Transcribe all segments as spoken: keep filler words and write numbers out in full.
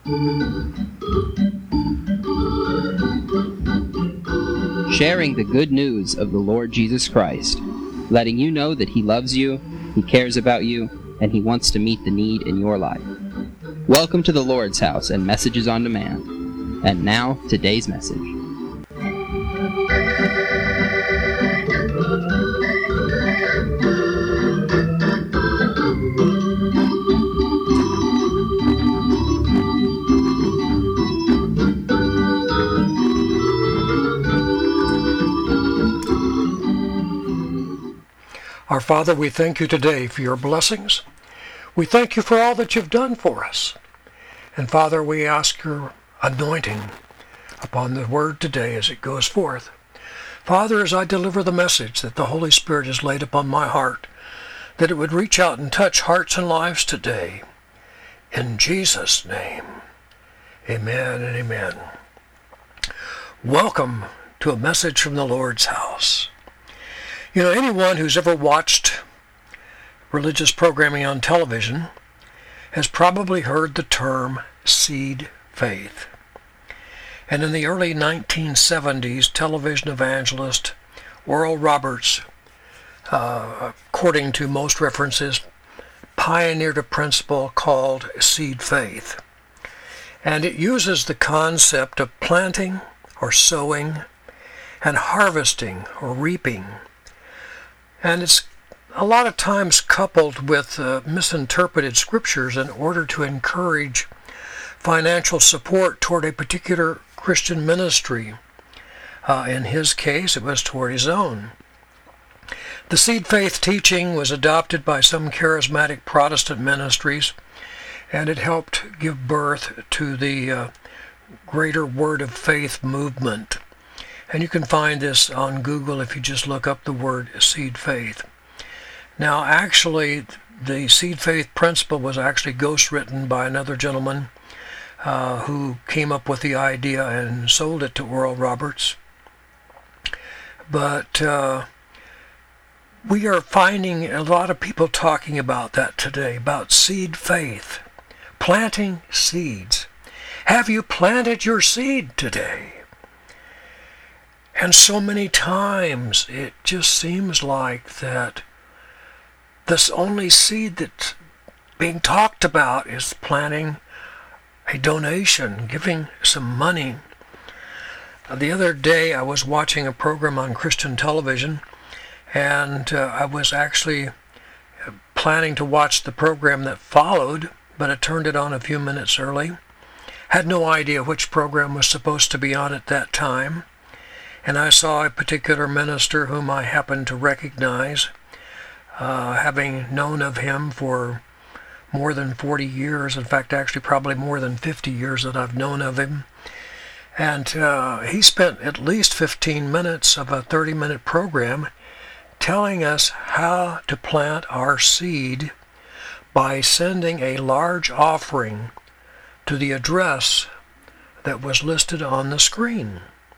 Sharing the good news of the Lord Jesus Christ, letting you know that He loves you, He cares about you, and He wants to meet the need in your life. Welcome to the Lord's House and Messages on Demand. And now, today's message. Our Father, we thank you today for your blessings. We thank you for all that you've done for us. And Father, we ask your anointing upon the word today as it goes forth. Father, as I deliver the message that the Holy Spirit has laid upon my heart, that it would reach out and touch hearts and lives today. In Jesus' name, amen and amen. Welcome to a message from the Lord's house. You know, anyone who's ever watched religious programming on television has probably heard the term seed faith. And in the early nineteen seventies, television evangelist Oral Roberts, uh, according to most references, pioneered a principle called seed faith. And it uses the concept of planting or sowing and harvesting or reaping. And it's a lot of times coupled with uh, misinterpreted scriptures in order to encourage financial support toward a particular Christian ministry. Uh, in his case, it was toward his own. The seed faith teaching was adopted by some charismatic Protestant ministries, and it helped give birth to the uh, greater word of faith movement. And you can find this on Google if you just look up the word seed faith. Now, actually, the seed faith principle was actually ghostwritten by another gentleman uh, who came up with the idea and sold it to Oral Roberts. But uh, we are finding a lot of people talking about that today, about seed faith, planting seeds. Have you planted your seed today? And so many times it just seems like that this only seed that's being talked about is planting a donation, giving some money. The other day I was watching a program on Christian television, and uh, I was actually planning to watch the program that followed, but I turned it on a few minutes early. Had no idea which program was supposed to be on at that time. And I saw a particular minister whom I happened to recognize, uh, having known of him for more than forty years. In fact, actually probably more than fifty years that I've known of him. And uh, he spent at least fifteen minutes of a thirty-minute program telling us how to plant our seed by sending a large offering to the address that was listed on the screen.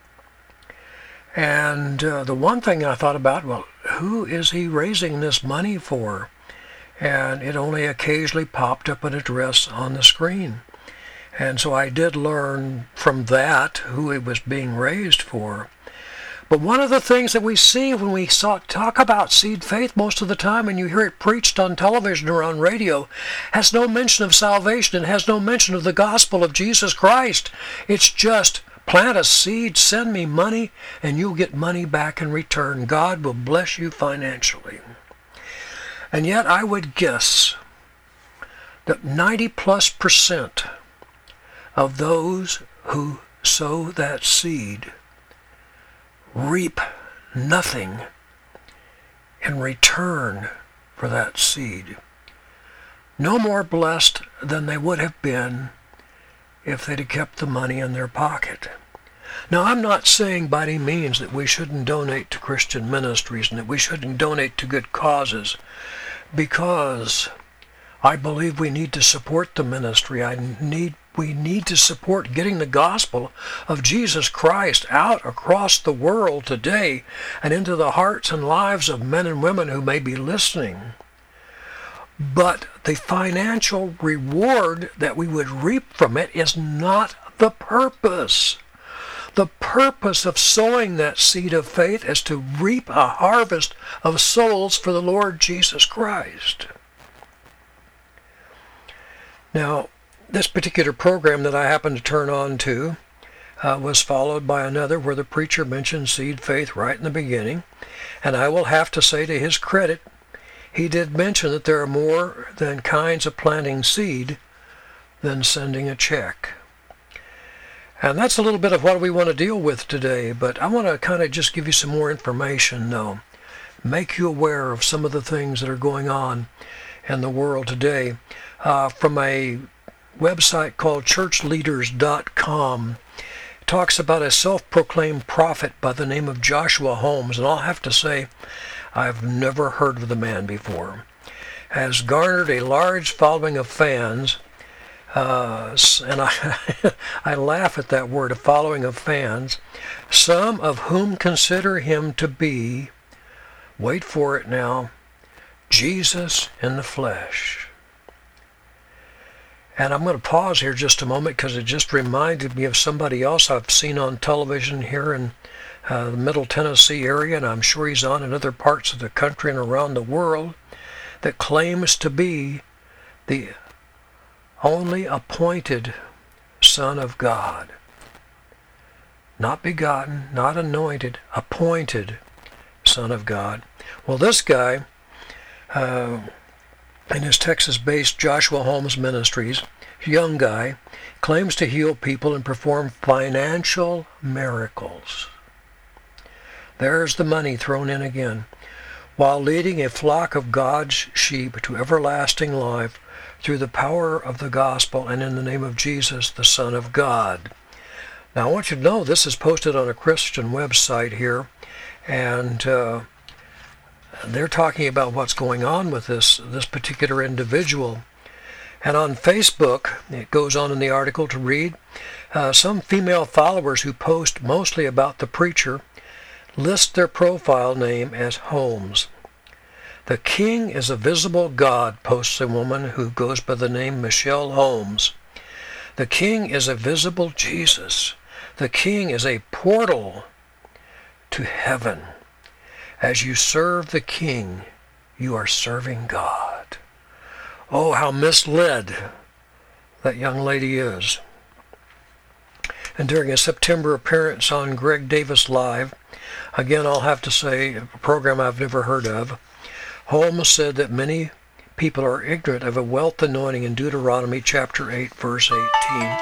And uh, the one thing I thought about, well, who is he raising this money for? And it only occasionally popped up an address on the screen. And so I did learn from that who it was being raised for. But one of the things that we see when we saw, talk about seed faith most of the time, and you hear it preached on television or on radio, has no mention of salvation and has no mention of the gospel of Jesus Christ. It's just plant a seed, send me money, and you'll get money back in return. God will bless you financially. And yet I would guess that ninety plus percent of those who sow that seed reap nothing in return for that seed. No more blessed than they would have been if they'd have kept the money in their pocket. Now, I'm not saying by any means that we shouldn't donate to Christian ministries and that we shouldn't donate to good causes, because I believe we need to support the ministry. I need we need to support getting the gospel of Jesus Christ out across the world today and into the hearts and lives of men and women who may be listening. but the financial reward that we would reap from it is not the purpose. The purpose of sowing that seed of faith is to reap a harvest of souls for the Lord Jesus Christ. Now, this particular program that I happened to turn on to uh, was followed by another where the preacher mentioned seed faith right in the beginning. And I will have to say to his credit, he did mention that there are more than kinds of planting seed than sending a check. And that's a little bit of what we want to deal with today, but I want to kind of just give you some more information, though. Make you aware of some of the things that are going on in the world today. Uh, from a website called church leaders dot com, it talks about a self-proclaimed prophet by the name of Joshua Holmes, and I'll have to say, I've never heard of the man before. Has garnered a large following of fans, uh, and I, I laugh at that word, a following of fans, some of whom consider him to be, wait for it now, Jesus in the flesh. And I'm going to pause here just a moment because it just reminded me of somebody else I've seen on television here in uh, the Middle Tennessee area, and I'm sure he's on in other parts of the country and around the world, that claims to be the only appointed Son of God. Not begotten, not anointed, appointed Son of God. Well, this guy, uh, in his Texas-based Joshua Holmes Ministries, young guy, claims to heal people and perform financial miracles. There's the money thrown in again. While leading a flock of God's sheep to everlasting life through the power of the gospel and in the name of Jesus, the Son of God. Now, I want you to know this is posted on a Christian website here, and uh, they're talking about what's going on with this, this particular individual. And on Facebook, it goes on in the article to read, uh, some female followers who post mostly about the preacher list their profile name as Holmes. The King is a visible God, posts a woman who goes by the name Michelle Holmes. The King is a visible Jesus. The King is a portal to heaven. As you serve the King, you are serving God. Oh, how misled that young lady is. And during a September appearance on Greg Davis Live, again I'll have to say, a program I've never heard of, Holmes said that many people are ignorant of a wealth anointing in Deuteronomy chapter eight, verse eighteen.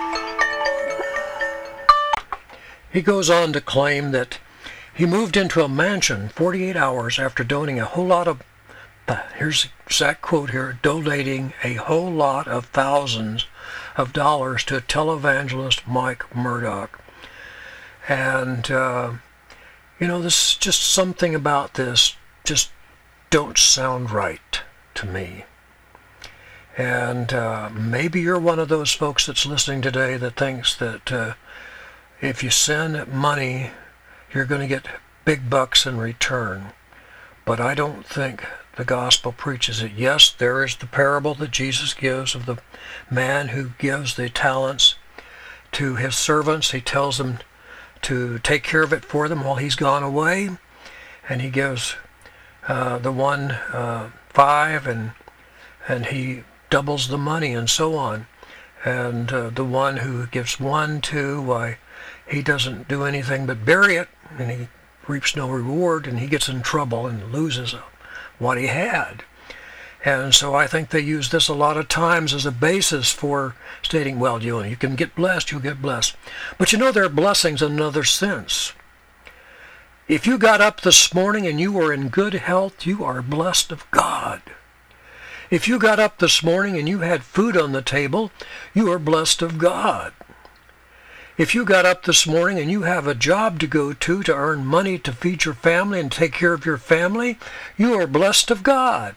He goes on to claim that he moved into a mansion forty-eight hours after donating a whole lot of, here's the exact quote here, donating a whole lot of thousands of dollars to televangelist Mike Murdock. And, uh, you know, this is just something about this just don't sound right to me. And uh, maybe you're one of those folks that's listening today that thinks that uh, if you send money, you're going to get big bucks in return. But I don't think the gospel preaches it. Yes, there is the parable that Jesus gives of the man who gives the talents to his servants. He tells them to take care of it for them while he's gone away. And he gives uh, the one uh, five, and and he doubles the money and so on. And uh, the one who gives one, two, why, he doesn't do anything but bury it, and he reaps no reward, and he gets in trouble and loses what he had. And so I think they use this a lot of times as a basis for stating, well, you know, you can get blessed, you'll get blessed. But you know, there are blessings in another sense. If you got up this morning and you were in good health, you are blessed of God. If you got up this morning and you had food on the table, you are blessed of God. If you got up this morning and you have a job to go to to earn money to feed your family and take care of your family, you are blessed of God.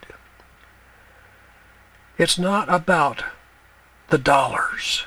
It's not about the dollars.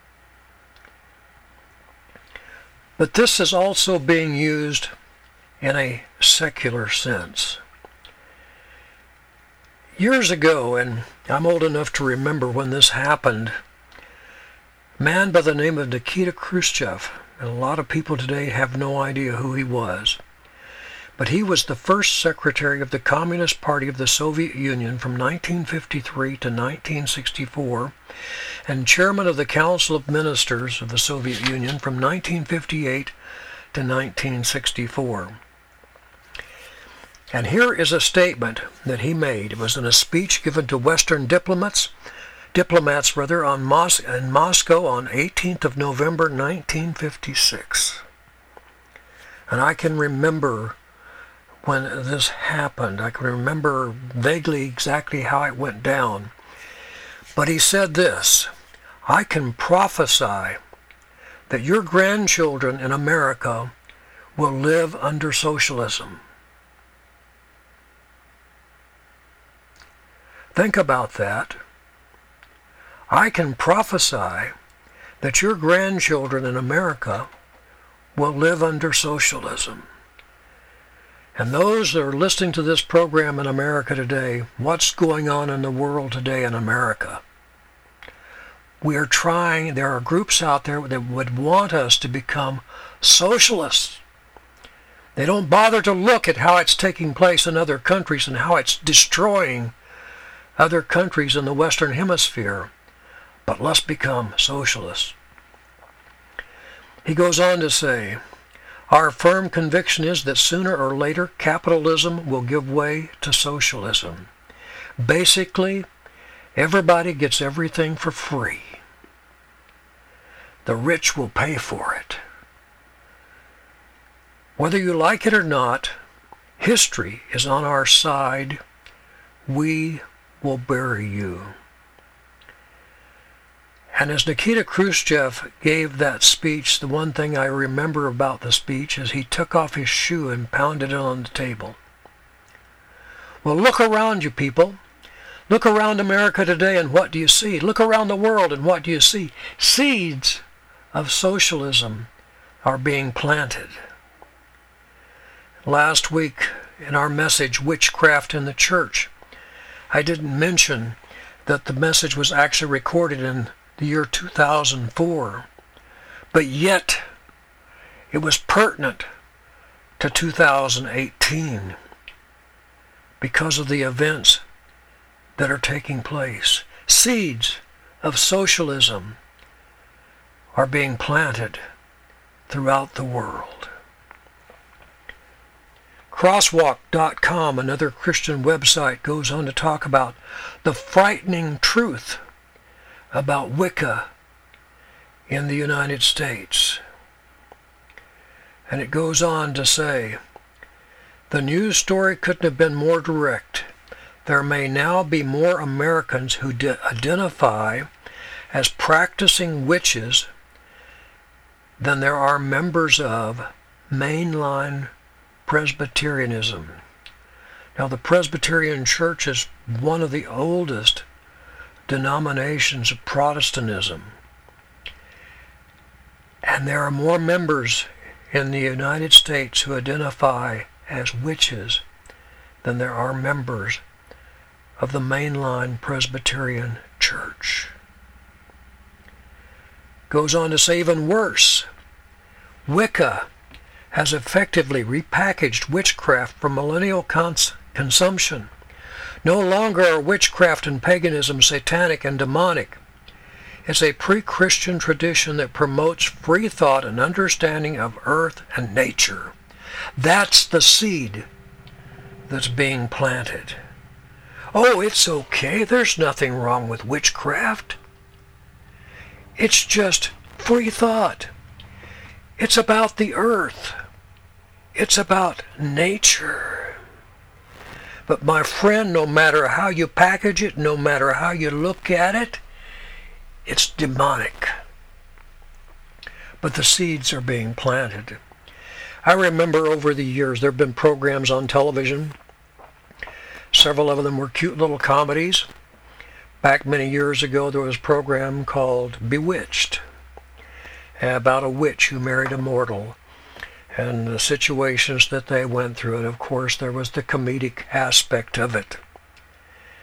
But this is also being used in a secular sense. Years ago, and I'm old enough to remember when this happened, a man by the name of Nikita Khrushchev, and a lot of people today have no idea who he was, but he was the first secretary of the Communist Party of the Soviet Union from nineteen fifty-three to nineteen sixty-four, and chairman of the Council of Ministers of the Soviet Union from nineteen fifty-eight to nineteen sixty-four. And here is a statement that he made. It was in a speech given to Western diplomats, diplomats rather, on Mos- in Moscow on eighteenth of November nineteen fifty-six. And I can remember when this happened. I can remember vaguely exactly how it went down. But he said this: I can prophesy that your grandchildren in America will live under socialism. Think about that. I can prophesy that your grandchildren in America will live under socialism. And those that are listening to this program in America today, what's going on in the world today in America? We are trying, there are groups out there that would want us to become socialists. They don't bother to look at how it's taking place in other countries and how it's destroying other countries in the Western Hemisphere, but let's become socialists. He goes on to say, our firm conviction is that sooner or later capitalism will give way to socialism. Basically, everybody gets everything for free. The rich will pay for it. Whether you like it or not, history is on our side. We will bury you. And as Nikita Khrushchev gave that speech, the one thing I remember about the speech is he took off his shoe and pounded it on the table. Well, look around you, people. Look around America today, and what do you see? Look around the world, and what do you see? Seeds of socialism are being planted. Last week, in our message, Witchcraft in the Church, I didn't mention that the message was actually recorded in the year two thousand four, but yet it was pertinent to two thousand eighteen because of the events that are taking place. Seeds of socialism are being planted throughout the world. Crosswalk dot com, another Christian website, goes on to talk about the frightening truth about Wicca in the United States. And it goes on to say, the news story couldn't have been more direct. There may now be more Americans who de- identify as practicing witches than there are members of mainline Presbyterianism. Now, the Presbyterian Church is one of the oldest denominations of Protestantism. And there are more members in the United States who identify as witches than there are members of the mainline Presbyterian Church. Goes on to say even worse, Wicca has effectively repackaged witchcraft for millennial cons- consumption. No longer are witchcraft and paganism satanic and demonic. It's a pre-Christian tradition that promotes free thought and understanding of earth and nature. That's the seed that's being planted. Oh, it's okay. There's nothing wrong with witchcraft. It's just free thought. It's about the earth. It's about nature. But my friend, no matter how you package it, no matter how you look at it, it's demonic. But the seeds are being planted. I remember over the years there have been programs on television. Several of them were cute little comedies. Back many years ago there was a program called Bewitched, about a witch who married a mortal and the situations that they went through. And of course there was the comedic aspect of it.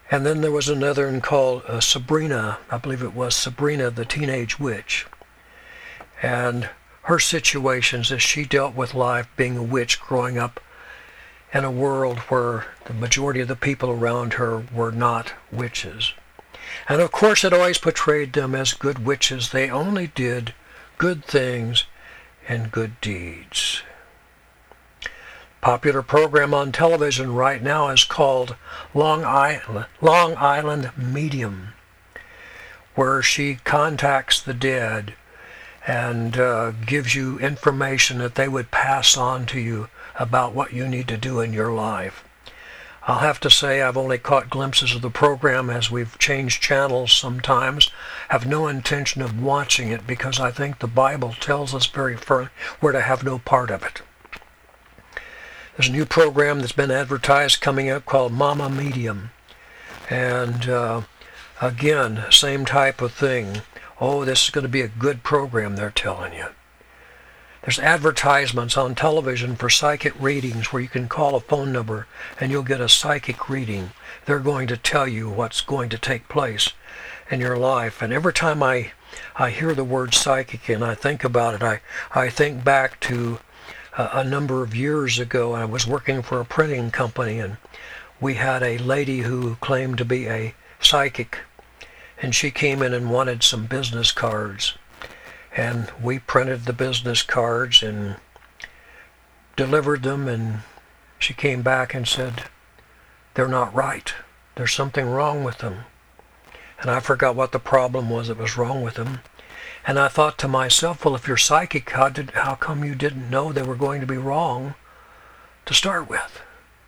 And then there was another one called uh, Sabrina, I believe it was Sabrina the Teenage Witch. And her situations as she dealt with life being a witch growing up in a world where the majority of the people around her were not witches. And of course it always portrayed them as good witches. They only did good things and good deeds. Popular program on television right now is called Long Island, Long Island Medium, where she contacts the dead and uh, gives you information that they would pass on to you about what you need to do in your life. I'll have to say I've only caught glimpses of the program as we've changed channels sometimes. Have no intention of watching it because I think the Bible tells us very firmly we're to have no part of it. There's a new program that's been advertised coming up called Mama Medium. And uh, again, same type of thing. Oh, this is going to be a good program, they're telling you. There's advertisements on television for psychic readings where you can call a phone number and you'll get a psychic reading. They're going to tell you what's going to take place in your life. And every time I, I hear the word psychic and I think about it, I, I think back to a, a number of years ago. I was working for a printing company and we had a lady who claimed to be a psychic. And she came in and wanted some business cards. And we printed the business cards and delivered them, and she came back and said, they're not right. There's something wrong with them. And I forgot what the problem was that was wrong with them. And I thought to myself, well, if you're psychic, how did how come you didn't know they were going to be wrong to start with?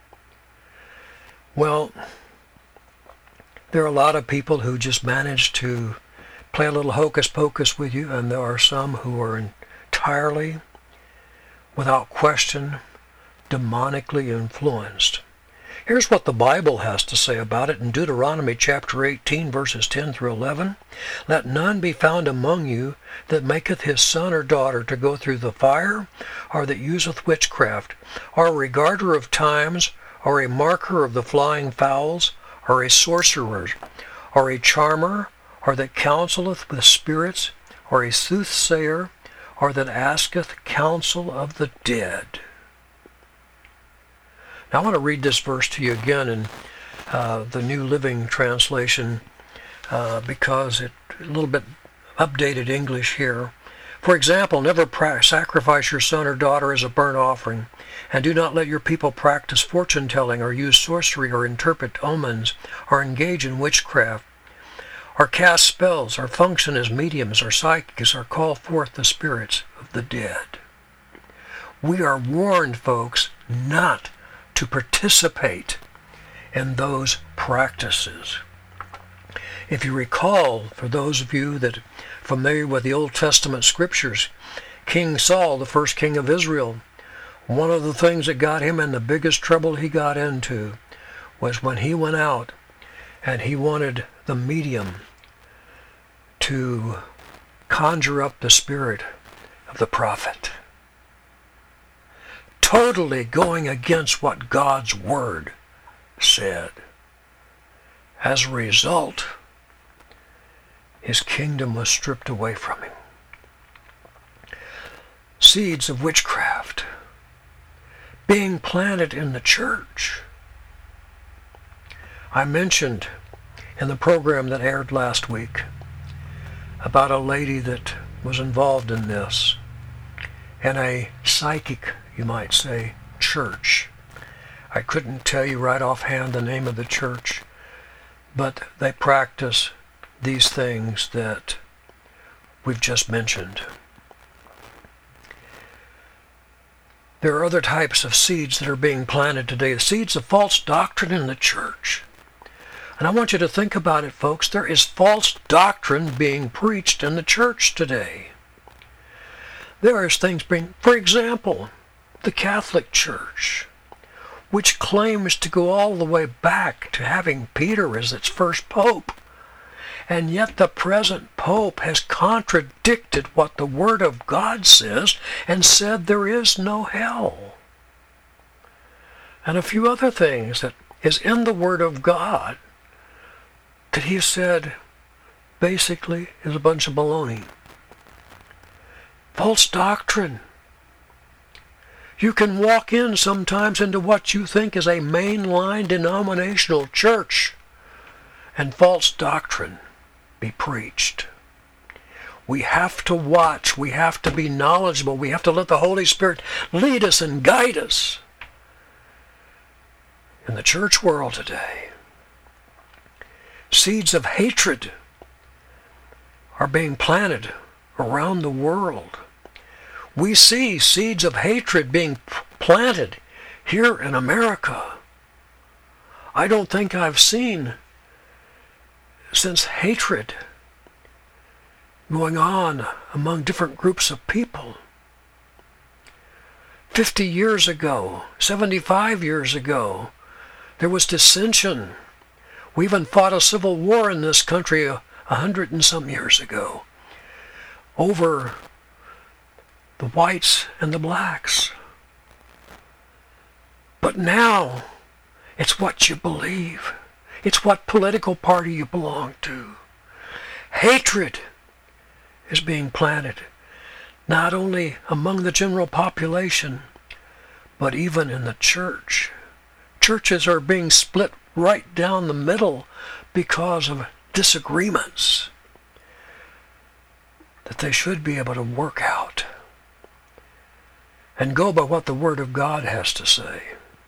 Well, there are a lot of people who just manage to play a little hocus pocus with you, and there are some who are entirely, without question, demonically influenced. Here's what the Bible has to say about it in Deuteronomy chapter eighteen, verses ten through eleven. Let none be found among you that maketh his son or daughter to go through the fire, or that useth witchcraft, or a regarder of times, or a marker of the flying fowls, or a sorcerer, or a charmer, or that counseleth with spirits, or a soothsayer, or that asketh counsel of the dead. Now I want to read this verse to you again in uh, the New Living Translation uh, because it's a little bit updated English here. For example, never pra- sacrifice your son or daughter as a burnt offering, and do not let your people practice fortune-telling or use sorcery or interpret omens or engage in witchcraft, or cast spells, or function as mediums or psychics, or call forth the spirits of the dead. We are warned, folks, not to participate in those practices. If you recall, for those of you that are familiar with the Old Testament scriptures, King Saul, the first king of Israel, one of the things that got him in the biggest trouble he got into was when he went out and he wanted the medium to conjure up the spirit of the prophet, totally going against what God's word said. As a result, his kingdom was stripped away from him. Seeds of witchcraft being planted in the church. I mentioned in the program that aired last week about a lady that was involved in this in a psychic, you might say, church. I couldn't tell you right offhand the name of the church, but they practice these things that we've just mentioned. There are other types of seeds that are being planted today, the seeds of false doctrine in the church. And I want you to think about it, folks. There is false doctrine being preached in the church today. There is things being, for example, the Catholic Church, which claims to go all the way back to having Peter as its first pope. And yet the present pope has contradicted what the Word of God says and said there is no hell. And a few other things that is in the Word of God that he said basically is a bunch of baloney. False doctrine. You can walk in sometimes into what you think is a mainline denominational church and false doctrine be preached. We have to watch. We have to be knowledgeable. We have to let the Holy Spirit lead us and guide us. In the church world today, seeds of hatred are being planted around the world. We see seeds of hatred being planted here in America. I don't think I've seen since hatred going on among different groups of people. Fifty years ago, seventy-five years ago, there was dissension. We even fought a civil war in this country a, a hundred and some years ago over the whites and the blacks. But now, it's what you believe. It's what political party you belong to. Hatred is being planted, not only among the general population, but even in the church. Churches are being split right down the middle because of disagreements that they should be able to work out and go by what the Word of God has to say.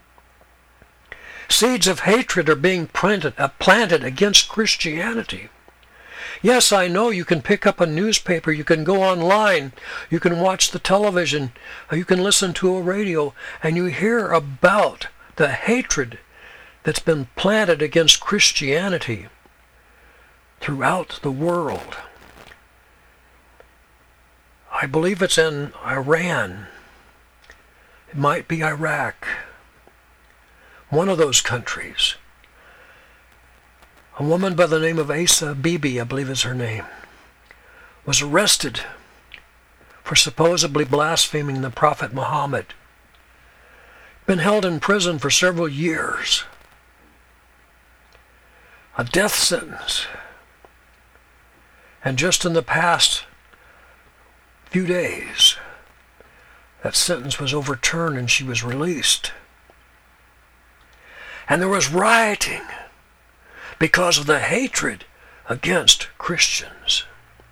Seeds of hatred are being planted, uh, planted against Christianity. Yes, I know you can pick up a newspaper, you can go online, you can watch the television, or you can listen to a radio, and you hear about the hatred that's been planted against Christianity throughout the world. I believe it's in Iran. It might be Iraq. One of those countries. A woman by the name of Asa Bibi, I believe is her name, was arrested for supposedly blaspheming the Prophet Muhammad. Been held in prison for several years. A death sentence. And just in the past few days, that sentence was overturned and she was released. And there was rioting because of the hatred against Christians.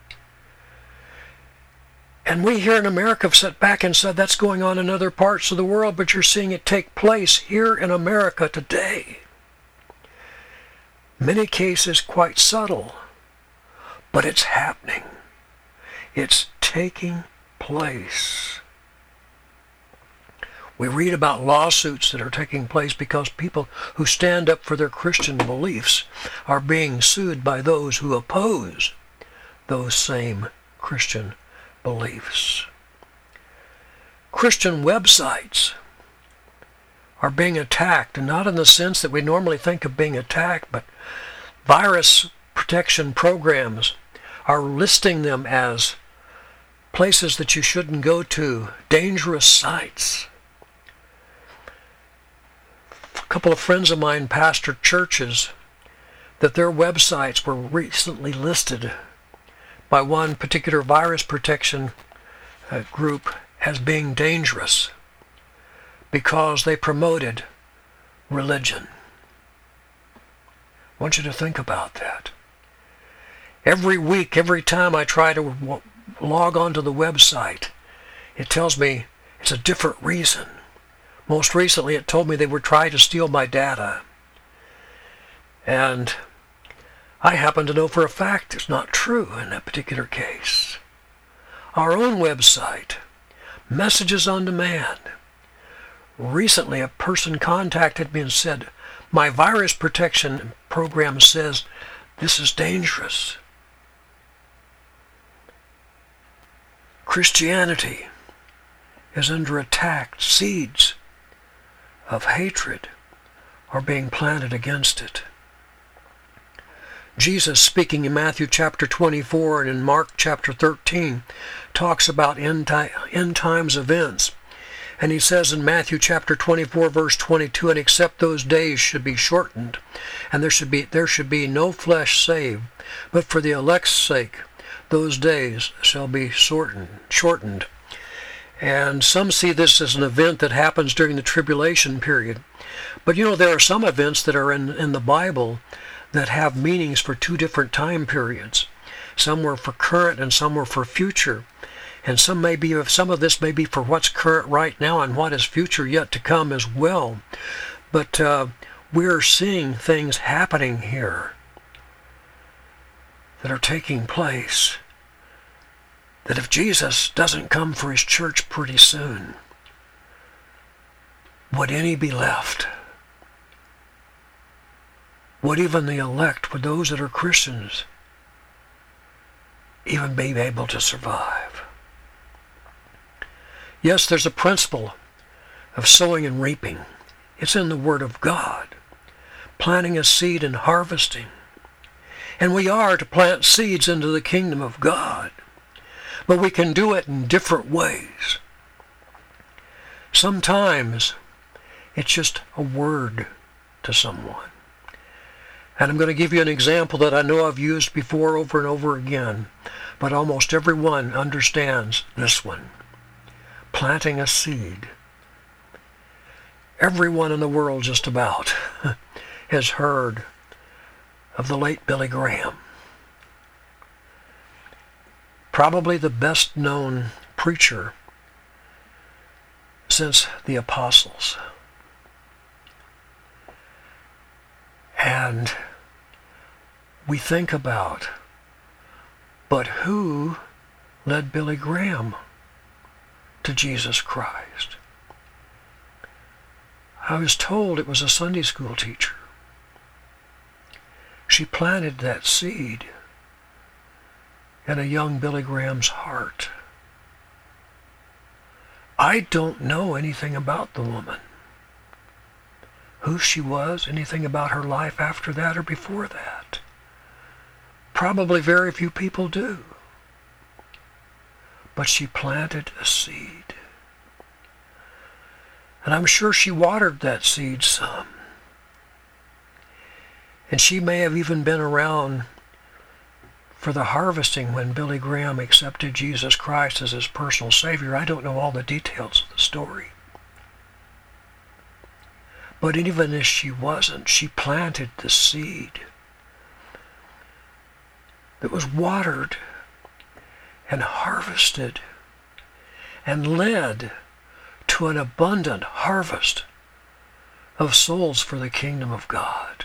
And we here in America have sat back and said that's going on in other parts of the world, but you're seeing it take place here in America today. Many cases quite subtle, but it's happening. It's taking place. We read about lawsuits that are taking place because people who stand up for their Christian beliefs are being sued by those who oppose those same Christian beliefs. Christian websites are being attacked, and not in the sense that we normally think of being attacked, but virus protection programs are listing them as places that you shouldn't go to, dangerous sites. A couple of friends of mine pastored churches that their websites were recently listed by one particular virus protection uh, group as being dangerous because they promoted religion. I want you to think about that. Every week, every time I try to w- log onto the website, it tells me it's a different reason. Most recently, it told me they were trying to steal my data. And I happen to know for a fact it's not true in that particular case. Our own website, Messages on Demand. Recently, a person contacted me and said, my virus protection program says this is dangerous. Christianity is under attack. Seeds of hatred are being planted against it. Jesus, speaking in Matthew chapter twenty-four and in Mark chapter thirteen, talks about end, time, end times events. And he says in Matthew chapter twenty-four, verse twenty-two, and except those days should be shortened, and there should be there should be no flesh saved, but for the elect's sake those days shall be shortened. shortened. And some see this as an event that happens during the tribulation period. But you know, there are some events that are in, in the Bible that have meanings for two different time periods. Some were for current and some were for future. And some may be, some of this may be for what's current right now and what is future yet to come as well. But uh, we're seeing things happening here that are taking place, that if Jesus doesn't come for his church pretty soon, would any be left? Would even the elect, would those that are Christians, even be able to survive? Yes, there's a principle of sowing and reaping. It's in the Word of God. Planting a seed and harvesting. And we are to plant seeds into the kingdom of God. But we can do it in different ways. Sometimes it's just a word to someone. And I'm going to give you an example that I know I've used before over and over again, but almost everyone understands this one. Planting a seed. Everyone in the world just about has heard of the late Billy Graham. Probably the best known preacher since the apostles. And we think about, but who led Billy Graham to Jesus Christ? I was told it was a Sunday school teacher. She planted that seed in a young Billy Graham's heart. I don't know anything about the woman. Who she was, anything about her life after that or before that. Probably very few people do. But she planted a seed. And I'm sure she watered that seed some. And she may have even been around for the harvesting when Billy Graham accepted Jesus Christ as his personal Savior. I don't know all the details of the story. But even if she wasn't, she planted the seed that was watered and harvested and led to an abundant harvest of souls for the kingdom of God.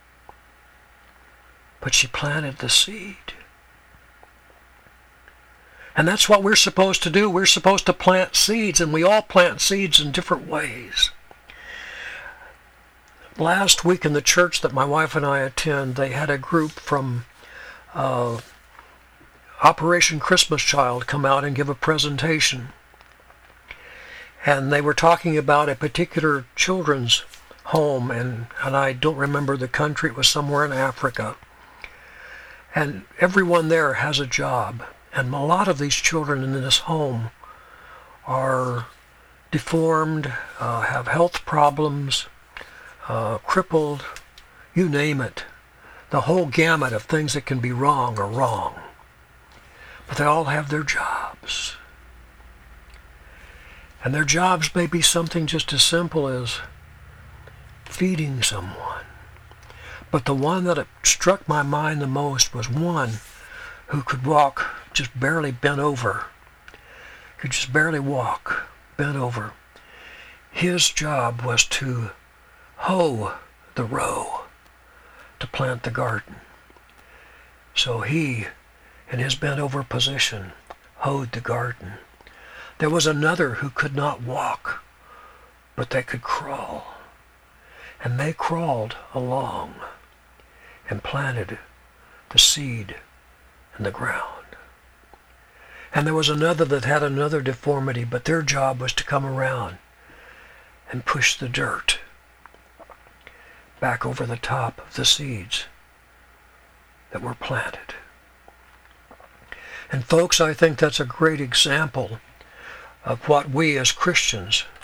But she planted the seed. And that's what we're supposed to do. We're supposed to plant seeds, and we all plant seeds in different ways. Last week in the church that my wife and I attend, they had a group from uh, Operation Christmas Child come out and give a presentation. And they were talking about a particular children's home, and, and I don't remember the country. It was somewhere in Africa. And everyone there has a job. And a lot of these children in this home are deformed, uh, have health problems, uh, crippled, you name it. The whole gamut of things that can be wrong are wrong. But they all have their jobs. And their jobs may be something just as simple as feeding someone. But the one that struck my mind the most was one who could walk just barely bent over, could just barely walk, bent over. His job was to hoe the row, to plant the garden. So he, in his bent over position, hoed the garden. There was another who could not walk, but they could crawl. And they crawled along and planted the seed in the ground. And there was another that had another deformity, but their job was to come around and push the dirt back over the top of the seeds that were planted. And folks, I think that's a great example of what we as Christians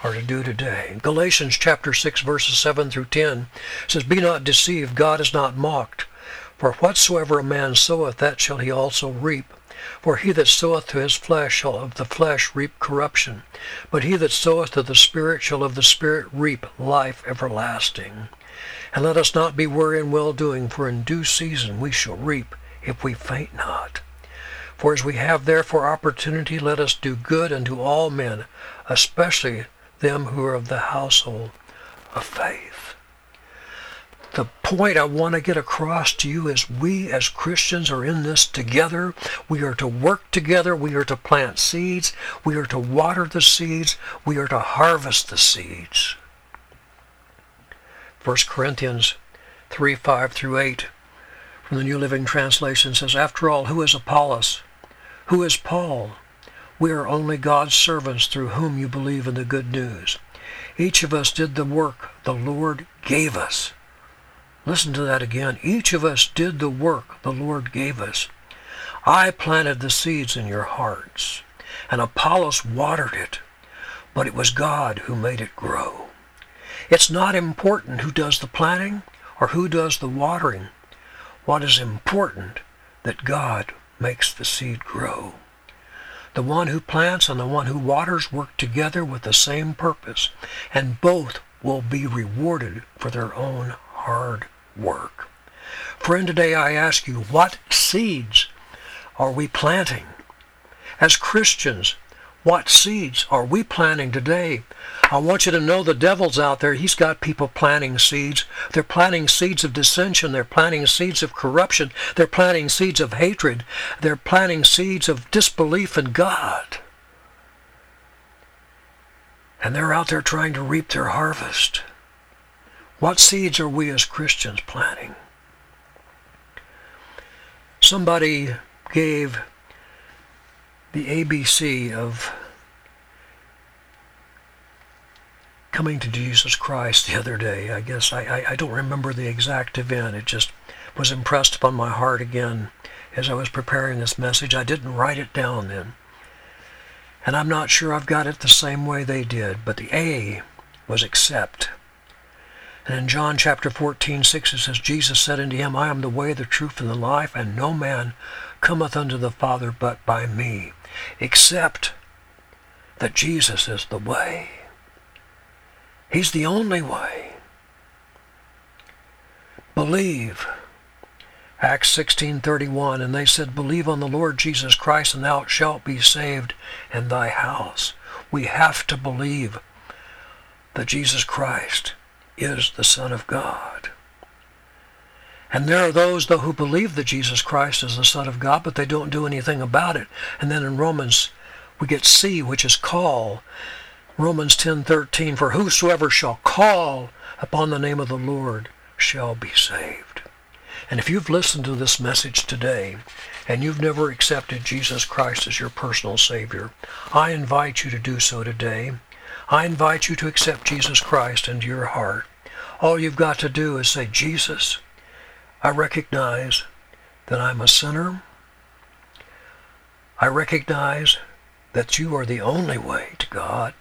are to do today. Galatians chapter six, verses seven through ten says, "Be not deceived, God is not mocked. For whatsoever a man soweth, that shall he also reap. For he that soweth to his flesh shall of the flesh reap corruption. But he that soweth to the Spirit shall of the Spirit reap life everlasting. And let us not be weary in well-doing, for in due season we shall reap, if we faint not. For as we have therefore opportunity, let us do good unto all men, especially them who are of the household of faith." The point I want to get across to you is we as Christians are in this together. We are to work together. We are to plant seeds. We are to water the seeds. We are to harvest the seeds. First Corinthians three, five through eight from the New Living Translation says, "After all, who is Apollos? Who is Paul? We are only God's servants through whom you believe in the good news. Each of us did the work the Lord gave us." Listen to that again. Each of us did the work the Lord gave us. "I planted the seeds in your hearts, and Apollos watered it, but it was God who made it grow." It's not important who does the planting or who does the watering. What is important that God makes the seed grow. The one who plants and the one who waters work together with the same purpose, and both will be rewarded for their own hard work. Friend, today I ask you, what seeds are we planting? As Christians, what seeds are we planting today? I want you to know the devil's out there. He's got people planting seeds. They're planting seeds of dissension. They're planting seeds of corruption. They're planting seeds of hatred. They're planting seeds of disbelief in God. And they're out there trying to reap their harvest. What seeds are we as Christians planting? Somebody gave the A B C of coming to Jesus Christ the other day. I guess I, I, I don't remember the exact event. It just was impressed upon my heart again as I was preparing this message. I didn't write it down then. And I'm not sure I've got it the same way they did, but the A was accept. And in John chapter fourteen, six, it says, "Jesus said unto him, I am the way, the truth, and the life, and no man cometh unto the Father but by me." Accept that Jesus is the way. He's the only way. Believe. Acts sixteen thirty-one, "And they said, Believe on the Lord Jesus Christ, and thou shalt be saved in thy house." We have to believe that Jesus Christ is the Son of God. And there are those, though, who believe that Jesus Christ is the Son of God, but they don't do anything about it. And then in Romans, we get C, which is call. Romans ten thirteen, "For whosoever shall call upon the name of the Lord shall be saved." And if you've listened to this message today, and you've never accepted Jesus Christ as your personal Savior, I invite you to do so today. I invite you to accept Jesus Christ into your heart. All you've got to do is say, "Jesus, I recognize that I'm a sinner. I recognize that you are the only way to God.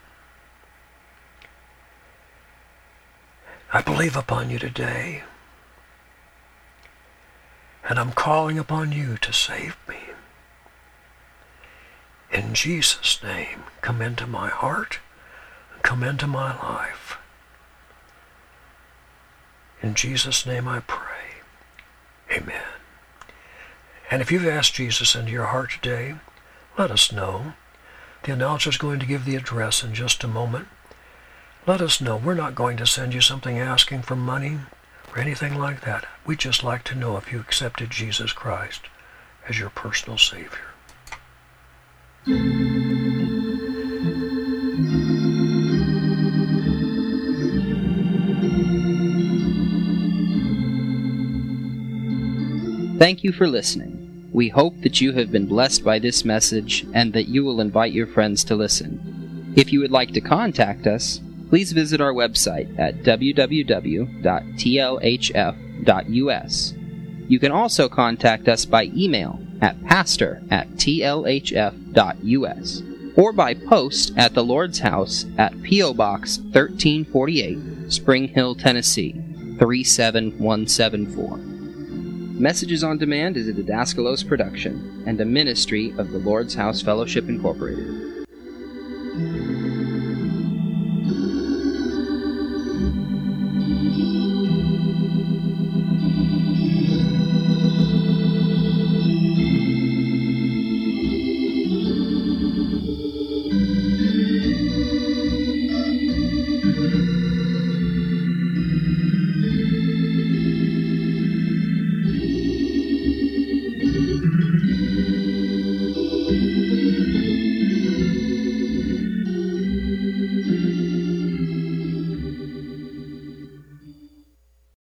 I believe upon you today, and I'm calling upon you to save me. In Jesus' name, come into my heart, and come into my life. In Jesus' name I pray. Amen." And if you've asked Jesus into your heart today, let us know. The announcer is going to give the address in just a moment. Let us know. We're not going to send you something asking for money or anything like that. We'd just like to know if you accepted Jesus Christ as your personal Savior. Thank you for listening. We hope that you have been blessed by this message and that you will invite your friends to listen. If you would like to contact us, please visit our website at w w w dot t l h f dot u s. You can also contact us by email at pastor at t l h f dot u s or by post at the Lord's House at P O Box thirteen forty-eight, Spring Hill, Tennessee, three seven one seven four. Messages on Demand is a Didaskalos production and a ministry of the Lord's House Fellowship Incorporated.